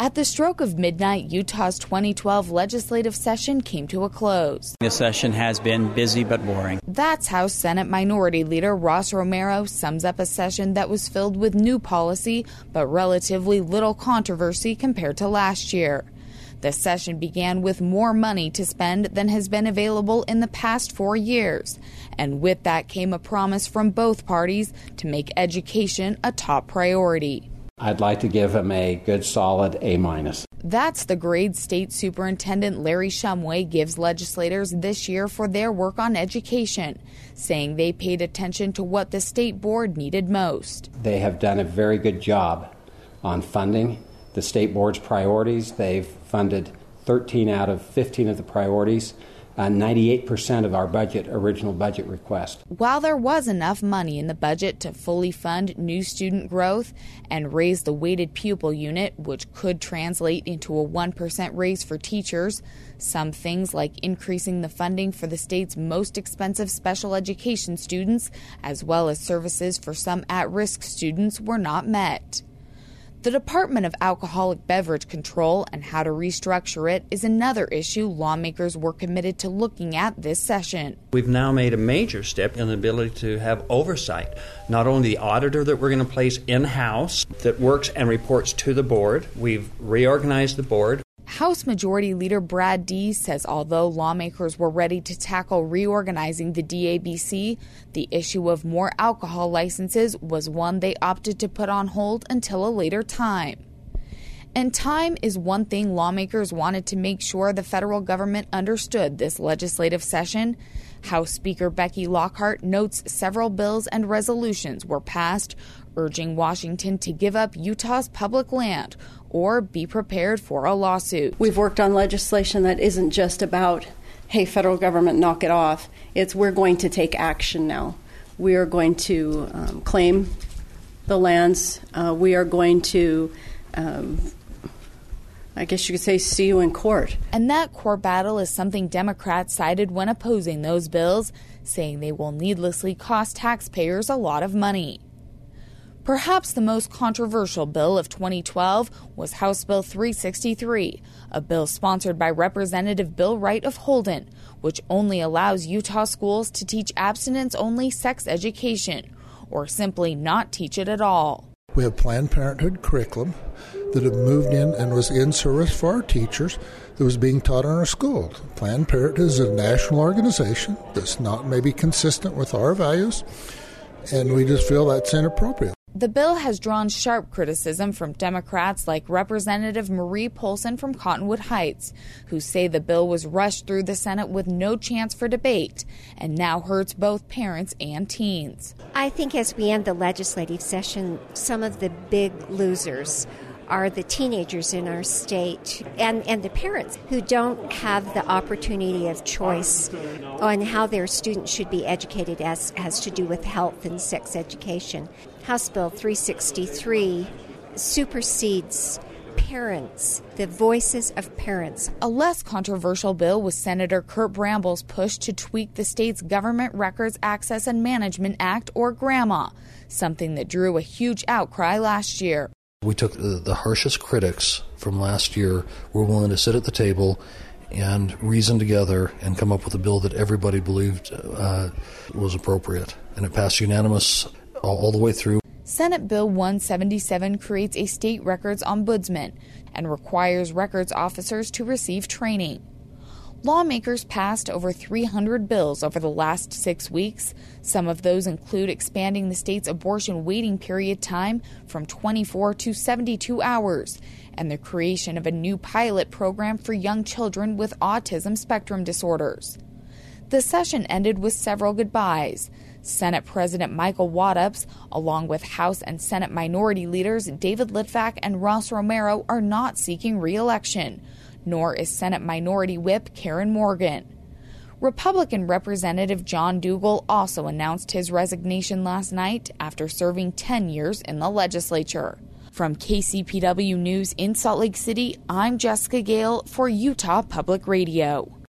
At the stroke of midnight, Utah's 2012 legislative session came to a close. The session has been busy but boring. That's how Senate Minority Leader Ross Romero sums up a session that was filled with new policy but relatively little controversy compared to last year. The session began with more money to spend than has been available in the past 4 years. And with that came a promise from both parties to make education a top priority. I'd like to give him a good, solid A-. That's the grade State Superintendent Larry Shumway gives legislators this year for their work on education, saying they paid attention to what the state board needed most. They have done a very good job on funding the state board's priorities. They've funded 13 out of 15 of the priorities, 98% of our original budget request. While there was enough money in the budget to fully fund new student growth and raise the weighted pupil unit, which could translate into a 1% raise for teachers, some things like increasing the funding for the state's most expensive special education students, as well as services for some at-risk students, were not met. The Department of Alcoholic Beverage Control and how to restructure it is another issue lawmakers were committed to looking at this session. We've now made a major step in the ability to have oversight. Not only the auditor that we're going to place in-house that works and reports to the board, we've reorganized the board. House Majority Leader Brad Dees says although lawmakers were ready to tackle reorganizing the DABC, the issue of more alcohol licenses was one they opted to put on hold until a later time. And time is one thing lawmakers wanted to make sure the federal government understood this legislative session. House Speaker Becky Lockhart notes several bills and resolutions were passed urging Washington to give up Utah's public land or be prepared for a lawsuit. We've worked on legislation that isn't just about, hey, federal government, knock it off. It's we're going to take action now. We are going to claim the lands. We are going to, I guess you could say, see you in court. And that court battle is something Democrats cited when opposing those bills, saying they will needlessly cost taxpayers a lot of money. Perhaps the most controversial bill of 2012 was House Bill 363, a bill sponsored by Representative Bill Wright of Holden, which only allows Utah schools to teach abstinence-only sex education, or simply not teach it at all. We have Planned Parenthood curriculum that have moved in and was in service for our teachers that was being taught in our schools. Planned Parenthood is a national organization that's not maybe consistent with our values, and we just feel that's inappropriate. The bill has drawn sharp criticism from Democrats like Representative Marie Polson from Cottonwood Heights, who say the bill was rushed through the Senate with no chance for debate and now hurts both parents and teens. I think as we end the legislative session, some of the big losers are the teenagers in our state and the parents who don't have the opportunity of choice on how their students should be educated as has to do with health and sex education. House Bill 363 supersedes parents, the voices of parents. A less controversial bill was Senator Kurt Bramble's push to tweak the state's Government Records Access and Management Act, or GRAMA, something that drew a huge outcry last year. We took the harshest critics from last year, were willing to sit at the table and reason together and come up with a bill that everybody believed was appropriate. And it passed unanimous all the way through. Senate Bill 177 creates a state records ombudsman and requires records officers to receive training. Lawmakers passed over 300 bills over the last 6 weeks. Some of those include expanding the state's abortion waiting period time from 24 to 72 hours and the creation of a new pilot program for young children with autism spectrum disorders. The session ended with several goodbyes. Senate President Michael Waddups, along with House and Senate Minority Leaders David Litvak and Ross Romero, are not seeking re-election, nor is Senate Minority Whip Karen Morgan. Republican Representative John Dougall also announced his resignation last night after serving 10 years in the legislature. From KCPW News in Salt Lake City, I'm Jessica Gale for Utah Public Radio.